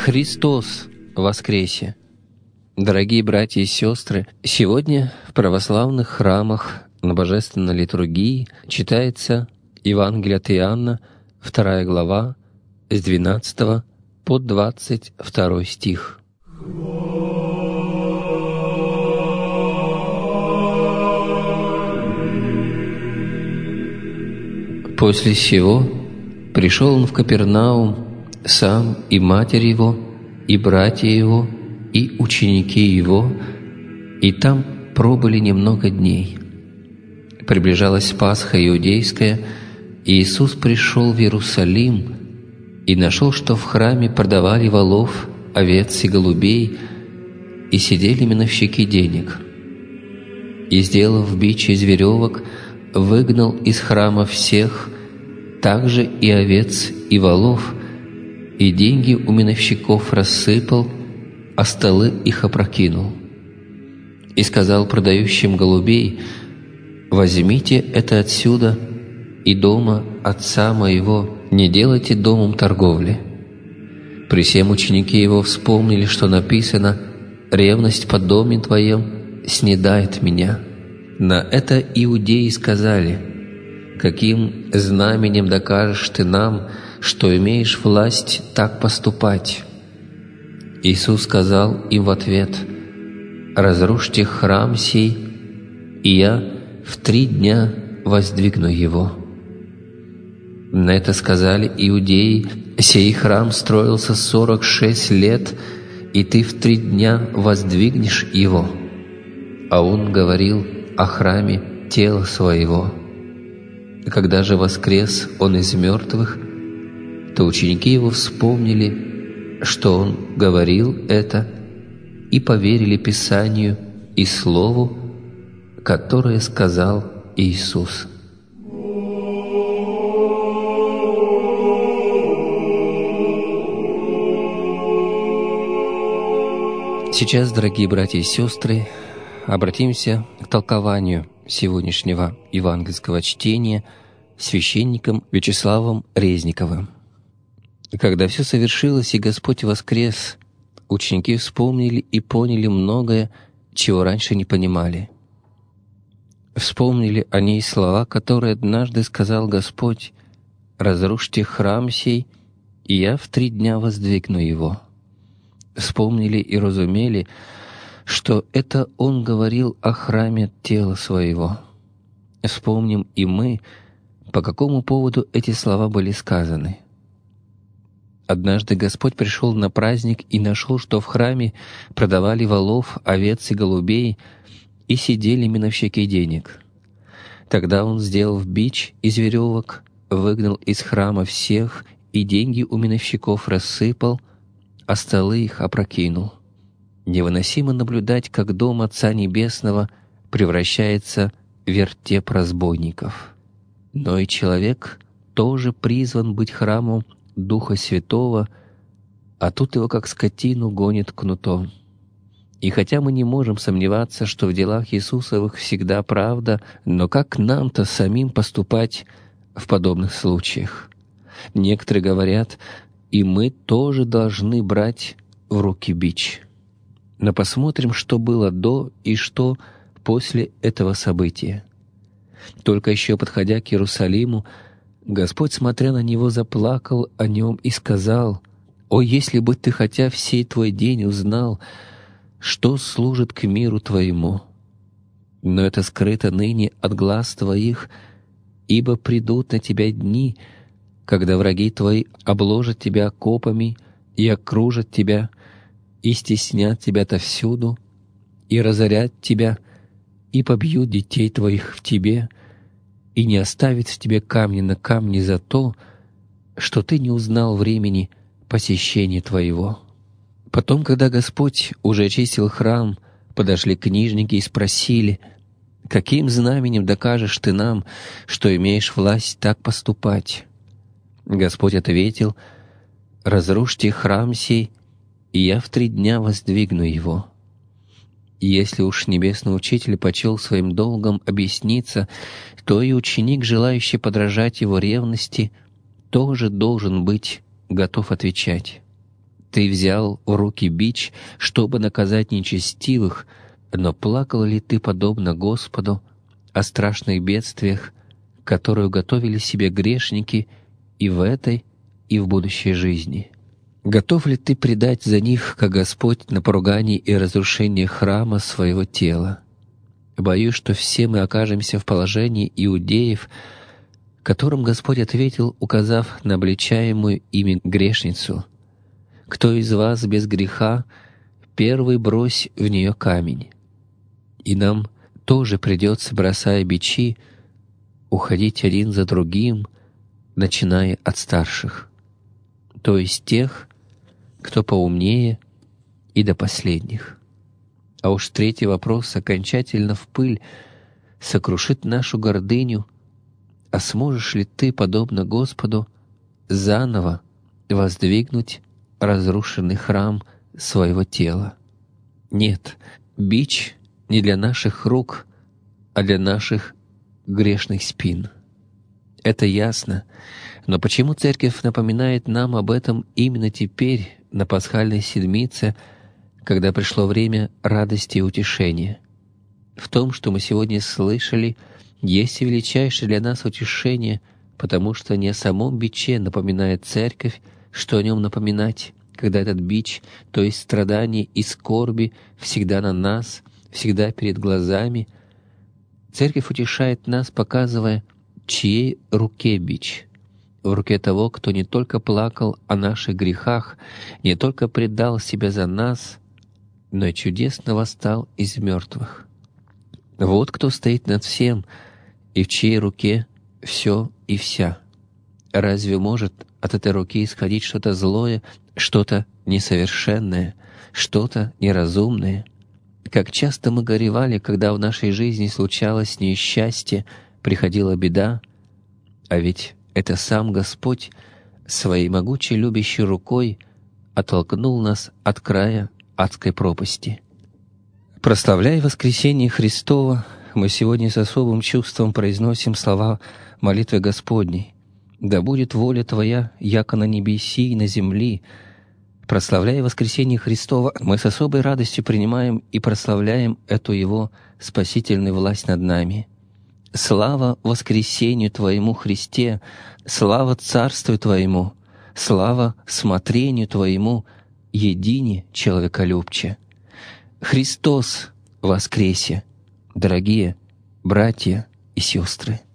Христос воскресе! Дорогие братья и сестры, сегодня в православных храмах на Божественной литургии читается Евангелие от Иоанна, 2 глава, с 12 по 22 стих. После сего пришел он в Капернаум, сам и матерь его, и братья его, и ученики его, и там пробыли немного дней. Приближалась Пасха иудейская, и Иисус пришел в Иерусалим и нашел, что в храме продавали волов, овец и голубей, и сидели миновщики денег. И, сделав бич из веревок, выгнал из храма всех, также и овец, и волов, и деньги у миновщиков рассыпал, а столы их опрокинул. И сказал продающим голубей: «Возьмите это отсюда, и дома отца моего не делайте домом торговли». При сем ученики его вспомнили, что написано: «Ревность по доме твоем снедает меня». На это иудеи сказали: «Каким знаменем докажешь ты нам, что имеешь власть так поступать?» Иисус сказал им в ответ: «Разрушьте храм сей, и я в 3 дня воздвигну его». На это сказали иудеи: «Сей храм строился 46 лет, и ты в 3 дня воздвигнешь его». А он говорил о храме тела своего. Когда же воскрес он из мертвых, то ученики его вспомнили, что он говорил это, и поверили Писанию и Слову, которое сказал Иисус. Сейчас, дорогие братья и сестры, обратимся к толкованию сегодняшнего евангельского чтения священником Вячеславом Резниковым. Когда все совершилось и Господь воскрес, ученики вспомнили и поняли многое, чего раньше не понимали. Вспомнили они и слова, которые однажды сказал Господь: «Разрушьте храм сей, и я в 3 дня воздвигну его». Вспомнили и разумели, что это Он говорил о храме тела Своего. Вспомним и мы, по какому поводу эти слова были сказаны. Однажды Господь пришел на праздник и нашел, что в храме продавали волов, овец и голубей, и сидели миновщики денег. Тогда Он, сделав бич из веревок, выгнал из храма всех, и деньги у миновщиков рассыпал, а столы их опрокинул. Невыносимо наблюдать, как дом Отца Небесного превращается в вертеп разбойников. Но и человек тоже призван быть храмом Духа Святого, а тут его как скотину гонит кнутом. И хотя мы не можем сомневаться, что в делах Иисусовых всегда правда, но как нам-то самим поступать в подобных случаях? Некоторые говорят: и мы тоже должны брать в руки бич. Но посмотрим, что было до и что после этого события. Только еще подходя к Иерусалиму, Господь, смотря на него, заплакал о нем и сказал: «О, если бы ты хотя всей твой день узнал, что служит к миру твоему! Но это скрыто ныне от глаз твоих, ибо придут на тебя дни, когда враги твои обложат тебя окопами и окружат тебя, и стеснят тебя отовсюду, и разорят тебя, и побьют детей твоих в тебе, и не оставит в тебе камня на камне за то, что ты не узнал времени посещения твоего». Потом, когда Господь уже очистил храм, подошли книжники и спросили: «Каким знаменем докажешь ты нам, что имеешь власть так поступать?» Господь ответил: «Разрушьте храм сей, и я в 3 дня воздвигну его». И если уж Небесный Учитель почел своим долгом объясниться, то и ученик, желающий подражать его ревности, тоже должен быть готов отвечать. Ты взял в руки бич, чтобы наказать нечестивых, но плакал ли ты, подобно Господу, о страшных бедствиях, которые готовили себе грешники и в этой, и в будущей жизни? Готов ли ты предать за них, как Господь, на поругание и разрушение храма своего тела? Боюсь, что все мы окажемся в положении иудеев, которым Господь ответил, указав на обличаемую ими грешницу: «Кто из вас без греха, первый брось в нее камень». И нам тоже придется, бросая бичи, уходить один за другим, начиная от старших, то есть тех, кто поумнее, и до последних. А уж третий вопрос окончательно в пыль сокрушит нашу гордыню: а сможешь ли ты, подобно Господу, заново воздвигнуть разрушенный храм своего тела? Нет, бич не для наших рук, а для наших грешных спин. Это ясно, но почему Церковь напоминает нам об этом именно теперь, на Пасхальной Седмице, когда пришло время радости и утешения? В том, что мы сегодня слышали, есть и величайшее для нас утешение, потому что не о самом биче напоминает Церковь, что о нем напоминать, когда этот бич, то есть страдания и скорби, всегда на нас, всегда перед глазами. Церковь утешает нас, показывая, чьей руке бич. В руке того, кто не только плакал о наших грехах, не только предал себя за нас, но и чудесно восстал из мертвых. Вот кто стоит над всем, и в чьей руке все и вся. Разве может от этой руки исходить что-то злое, что-то несовершенное, что-то неразумное? Как часто мы горевали, когда в нашей жизни случалось несчастье, приходила беда, а ведь это сам Господь своей могучей любящей рукой оттолкнул нас от края адской пропасти. Прославляя воскресение Христово, мы сегодня с особым чувством произносим слова молитвы Господней: «Да будет воля Твоя, яко на небеси и на земли». Прославляя воскресение Христово, мы с особой радостью принимаем и прославляем эту Его спасительную власть над нами. Слава воскресению Твоему, Христе! Слава Царству Твоему! Слава смотрению Твоему, едине человеколюбче! Христос воскресе, дорогие братья и сестры!